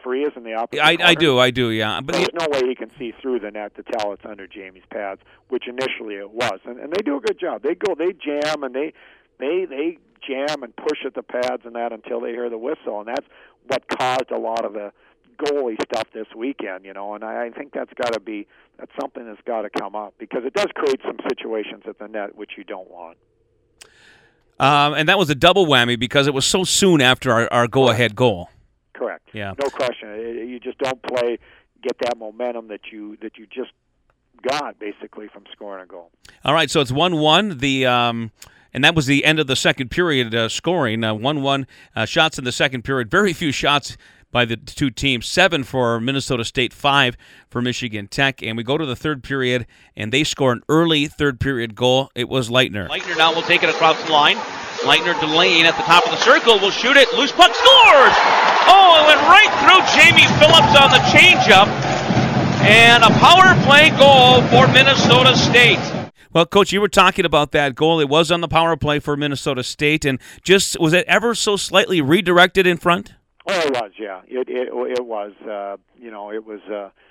referee is in the opposite corner? I do, yeah. But there's no way he can see through the net to tell it's under Jamie's pads, which initially it was. And they do a good job. They jam, and they jam and push at the pads and that until they hear the whistle, and that's what caused a lot of the goalie stuff this weekend, and I think that's something that's got to come up, because it does create some situations at the net which you don't want. And that was a double whammy because it was so soon after our go-ahead goal. Correct. Yeah. No question. You just don't get that momentum that you just got basically from scoring a goal. All right, so it's 1-1. And that was the end of the second period scoring. 1-1 shots in the second period. Very few shots by the two teams. 7 for Minnesota State, 5 for Michigan Tech. And we go to the third period, and they score an early third period goal. It was Leitner. Leitner now will take it across the line. Leitner delaying at the top of the circle. Will shoot it. Loose puck, scores! Oh, it went right through Jamie Phillips on the changeup. And a power play goal for Minnesota State. Well, Coach, you were talking about that goal. It was on the power play for Minnesota State, and just was it ever so slightly redirected in front? Oh, it was, yeah. It was. It was.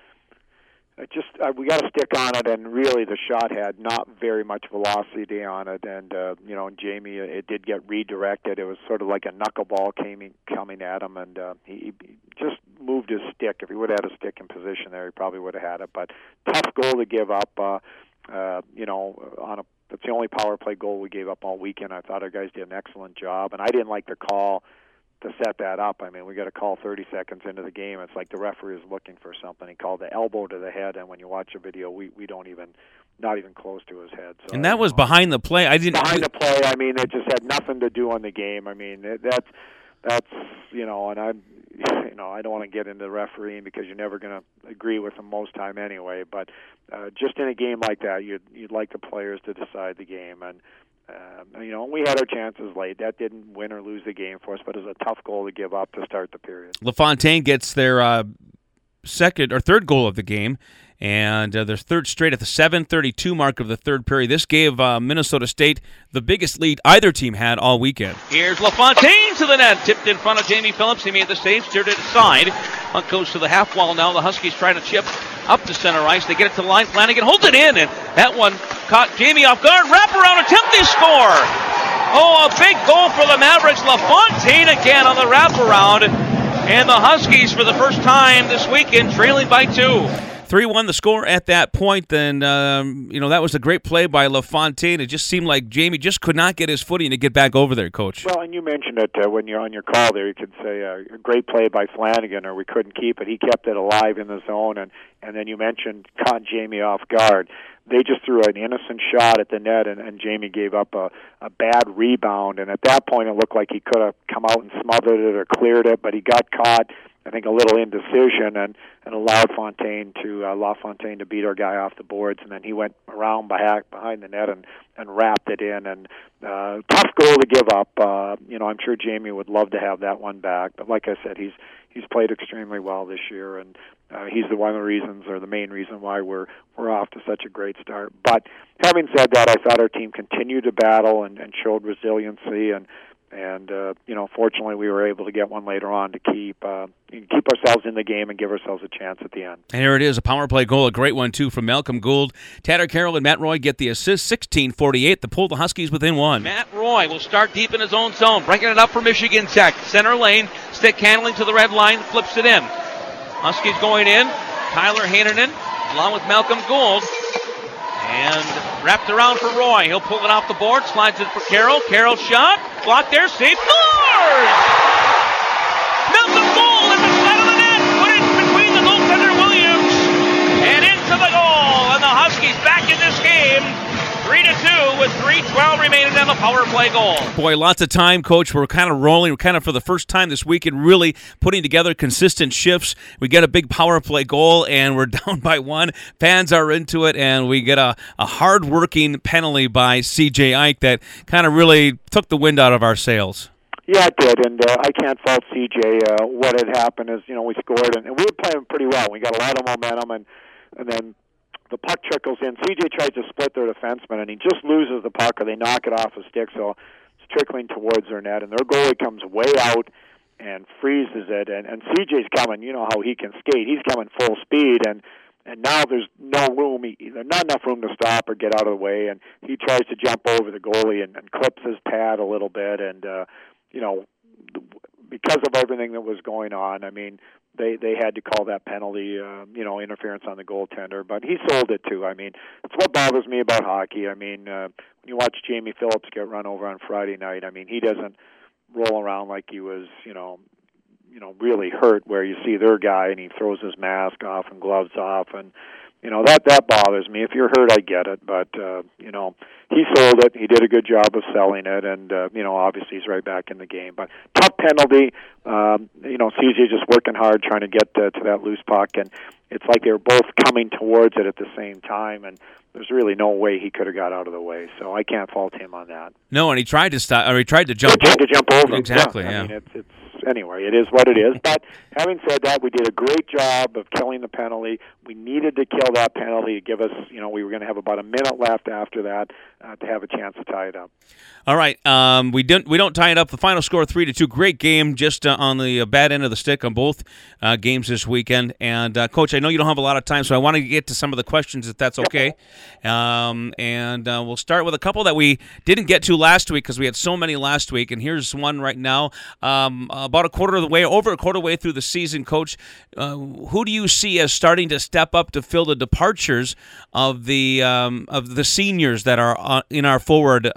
We got to stick on it, and really the shot had not very much velocity on it, and Jamie, it did get redirected. It was sort of like a knuckleball coming at him, and he just moved his stick. If he would have had a stick in position there, he probably would have had it. But tough goal to give up. That's the only power play goal we gave up all weekend. I thought our guys did an excellent job, and I didn't like the call to set that up. I mean, we got a call 30 seconds into the game. It's like the referee is looking for something. He called the elbow to the head, and when you watch the video, we don't even, not even close to his head. So, and that was behind the play. Behind the play. I mean, it just had nothing to do on the game. I mean, that's and I don't want to get into refereeing because you're never going to agree with them most time anyway. But just in a game like that, you'd like the players to decide the game, and we had our chances late. That didn't win or lose the game for us, but it was a tough goal to give up to start the period. LaFontaine gets their second or third goal of the game, and their third straight at the 7:32 mark of the third period. This gave Minnesota State the biggest lead either team had all weekend. Here's LaFontaine to the net, tipped in front of Jamie Phillips. He made the save, steered it aside. Puck goes to the half wall now. The Huskies trying to chip up to center ice. They get it to the line. Flanagan holds it in, and that one caught Jamie off guard. Wraparound attempt, they score. Oh, a big goal for the Mavericks. LaFontaine again on the wraparound. And the Huskies, for the first time this weekend, trailing by 2. 3-1 the score at that point. Then, that was a great play by LaFontaine. It just seemed like Jamie just could not get his footing to get back over there, Coach. Well, and you mentioned it when you're on your call there. You could say a great play by Flanagan, or we couldn't keep it. He kept it alive in the zone, and then you mentioned caught Jamie off guard. They just threw an innocent shot at the net, and Jamie gave up a bad rebound. And at that point, it looked like he could have come out and smothered it or cleared it, but he got caught, I think, a little indecision, and allowed LaFontaine to beat our guy off the boards, and then he went around behind the net and wrapped it in. And tough goal to give up. I'm sure Jamie would love to have that one back, but like I said, he's played extremely well this year, and he's one of the reasons, or the main reason, why we're off to such a great start. But having said that, I thought our team continued to battle and showed resiliency, and fortunately we were able to get one later on to keep ourselves in the game and give ourselves a chance at the end. And here it is, a power play goal, a great one too from Malcolm Gould. Tanner Carroll and Matt Roy get the assist, 16:48 to pull the Huskies within 1. Matt Roy will start deep in his own zone, breaking it up for Michigan Tech. Center lane, stick handling to the red line, flips it in. Huskies going in, Tyler Heinerman along with Malcolm Gould. And wrapped around for Roy. He'll pull it off the board, slides it for Carroll. Carroll shot, blocked there, safe, scores! Malcolm Gould at the side of the net, put it between the goaltender Williams and into the goal. And the Huskies back in this game, 3-2 with 3:12 remaining on the power play goal. Boy, lots of time, Coach. We're kind of rolling. We're kind of, for the first time this weekend, really putting together consistent shifts. We get a big power play goal, and we're down by 1. Fans are into it, and we get a hard-working penalty by C.J. Ike that kind of really took the wind out of our sails. Yeah, it did, and I can't fault C.J. What had happened is, we scored, and we were playing pretty well. We got a lot of momentum, and then the puck trickles in. CJ tries to split their defenseman, and he just loses the puck, or they knock it off his stick, so it's trickling towards their net, and their goalie comes way out, freezes it. And CJ's coming. You know how he can skate. He's coming full speed, and now there's no room. There's not enough room to stop or get out of the way. And he tries to jump over the goalie and clips his pad a little bit. And you know, because of everything that was going on, I mean, they had to call that penalty, you know, interference on the goaltender. But he sold it too. I mean, it's what bothers me about hockey. I mean, when you watch Jamie Phillips get run over on Friday night, I mean, he doesn't roll around like he was, you know, really hurt, where you see their guy and he throws his mask off and gloves off, and you know, that bothers me. If you're hurt, I get it, but you know, he sold it. He did a good job of selling it, and you know, obviously he's right back in the game. But tough penalty. You know, CJ just working hard trying to get to that loose puck, and it's like they were both coming towards it at the same time, and there's really no way he could have got out of the way. So I can't fault him on that. No, and he tried to stop, or he tried to jump. He tried to jump over. Exactly. Yeah. I mean, it's anyway, it is what it is. But having said that, we did a great job of killing the penalty. We needed to kill that penalty to give us, you know, we were going to have about a minute left after that to have a chance to tie it up. All right, we don't tie it up. The final score 3-2. Great game, just on the bad end of the stick on both games this weekend. And Coach, I know you don't have a lot of time, so I want to get to some of the questions, if that's okay. And we'll start with a couple that we didn't get to last week because we had so many last week. And here's one right now. About over a quarter way through the season, Coach, who do you see as starting to step up to fill the departures of the seniors that are in our forward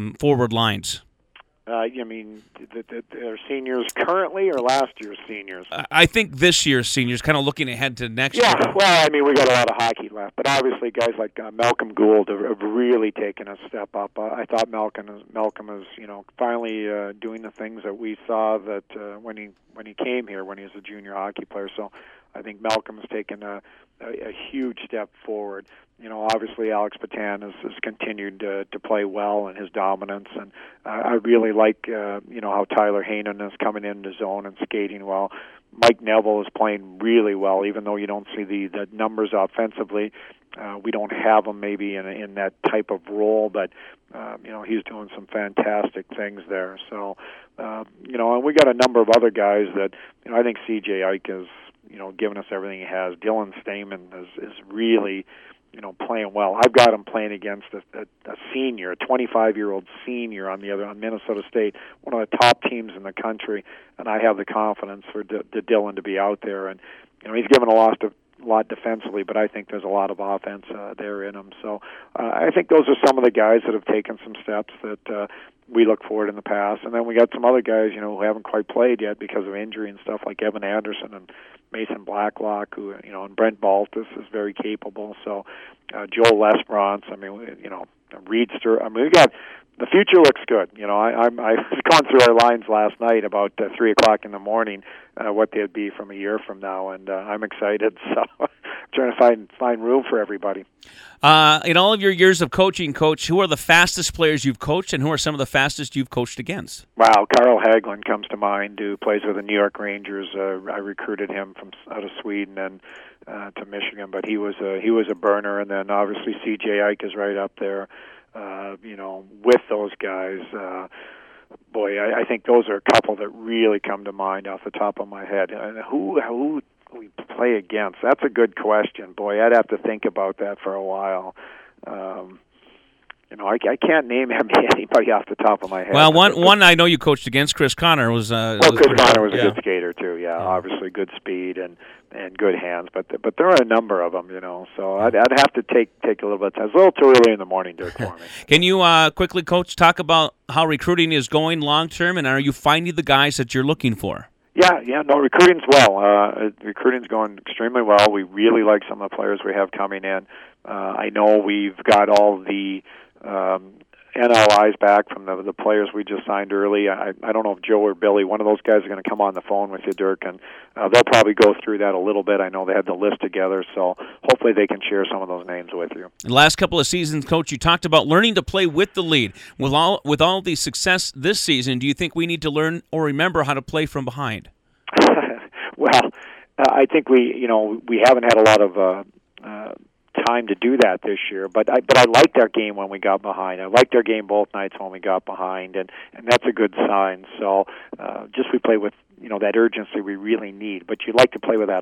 lines? You mean they're seniors currently or last year's seniors? I think this year's seniors, kind of looking ahead to next year. Yeah, well, I mean, we got a lot of hockey left, but obviously guys like Malcolm Gould have really taken a step up. I thought Malcolm is, you know, finally doing the things that we saw that when he came here when he was a junior hockey player. So I think Malcolm has taken a huge step forward. You know, obviously Alex Patan has continued to play well in his dominance, and I really like, you know, how Tyler Hainen is coming into the zone and skating well. Mike Neville is playing really well, even though you don't see the numbers offensively. We don't have him maybe in that type of role, but, you know, he's doing some fantastic things there. So, you know, and we got a number of other guys that, you know, I think C.J. Ike is, you know, giving us everything he has. Dylan Stamen is really, you know, playing well. I've got him playing against a senior, a 25-year-old senior on Minnesota State, one of the top teams in the country, and I have the confidence for Dylan to be out there. And, you know, he's given a lot defensively, but I think there's a lot of offense there in him. So I think those are some of the guys that have taken some steps that we look forward in the past. And then we got some other guys, you know, who haven't quite played yet because of injury and stuff, like Evan Anderson and Mason Blacklock, who, you know, and Brent Baltus is very capable. So Joel Lesperance, I mean, you know, Reedster. I mean, we got the future looks good. You know, I've gone through our lines last night about 3 o'clock in the morning, what they'd be from a year from now, and I'm excited. So I'm trying to find room for everybody. In all of your years of coaching, Coach, who are the fastest players you've coached, and who are some of the fastest you've coached against? Wow, Carl Hagelin comes to mind, who plays with the New York Rangers. I recruited him from out of Sweden and to Michigan, but he was a burner. And then obviously C.J. Ike is right up there. You know, with those guys, boy, I think those are a couple that really come to mind off the top of my head. And who we play against? That's a good question. Boy, I'd have to think about that for a while. You know, I can't name anybody off the top of my head. Well, one I know you coached against, Chris Connor, was Chris Connor was a good skater too. Yeah, obviously good speed and good hands. But there are a number of them, you know. So I'd have to take a little bit of time. It's a little too early in the morning, Dirk, for me. Can you quickly, Coach, talk about how recruiting is going long term, and are you finding the guys that you're looking for? Yeah, no, recruiting's well. Recruiting's going extremely well. We really like some of the players we have coming in. I know we've got all the NLIs back from the players we just signed early. I don't know if Joe or Billy, one of those guys, are going to come on the phone with you, Dirk, and they'll probably go through that a little bit. I know they had the list together, so hopefully they can share some of those names with you. The last couple of seasons, Coach, you talked about learning to play with the lead. With all the success this season, do you think we need to learn or remember how to play from behind? Well, I think we haven't had a lot of time to do that this year, but I liked our game when we got behind. I liked our game both nights when we got behind, and that's a good sign. So just we play with that urgency we really need. But you'd like to play with that